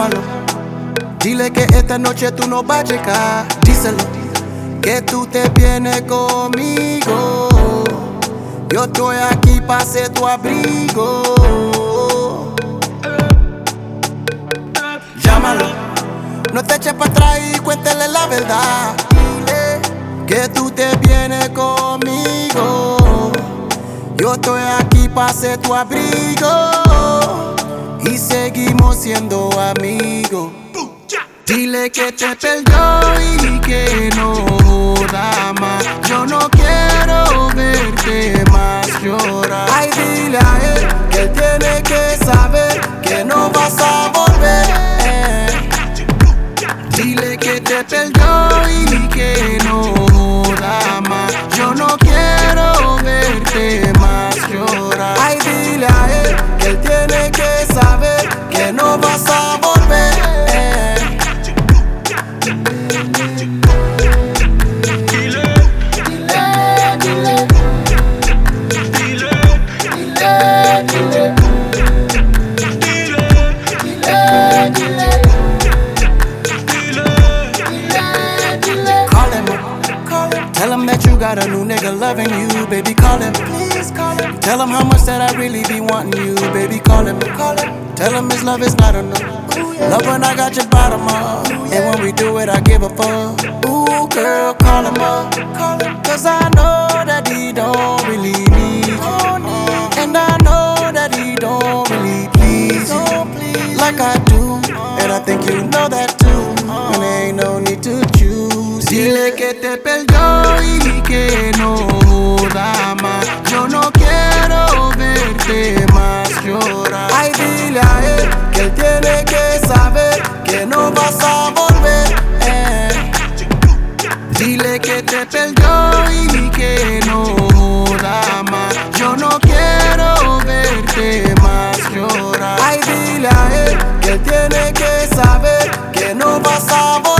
Llámalo, dile que esta noche tú no vas a llegar. Díselo, que tú te vienes conmigo. Yo estoy aquí para ser tu abrigo. Llámalo, no te eches para atrás y cuéntele la verdad. Dile que tú te vienes conmigo. Yo estoy aquí para ser tu abrigo. Y seguimos siendo amigos. Dile que te perdió y que no joda más. Yo no quiero verte más llorar. Ay, dile a él que él tiene que saber que no vas a volver. Dile que te perdió y que no joda más. Yo no quiero verte más llorar. Ay, dile a él que él tiene que saber que no vas a volver. Tell him that you got a new nigga loving you, baby, call him. Please call him. Tell him how much that I really be wanting you, baby, call him. Tell him his love is not enough. Love when I got your bottom up. And when we do it, I give a fuck. Ooh, girl, call him up. Cause I know that he don't really need you. And I know that he don't really please you like I do. And I think you know that too. And there ain't no need to choose. Dile que te perdió y que no joda más. Yo no quiero verte más llorar. Ay, dile a él que él tiene que saber que no vas a volver. Dile que te perdió y que no joda más. Yo no quiero verte más llorar. Ay, dile a él que él tiene que saber que no vas a volver.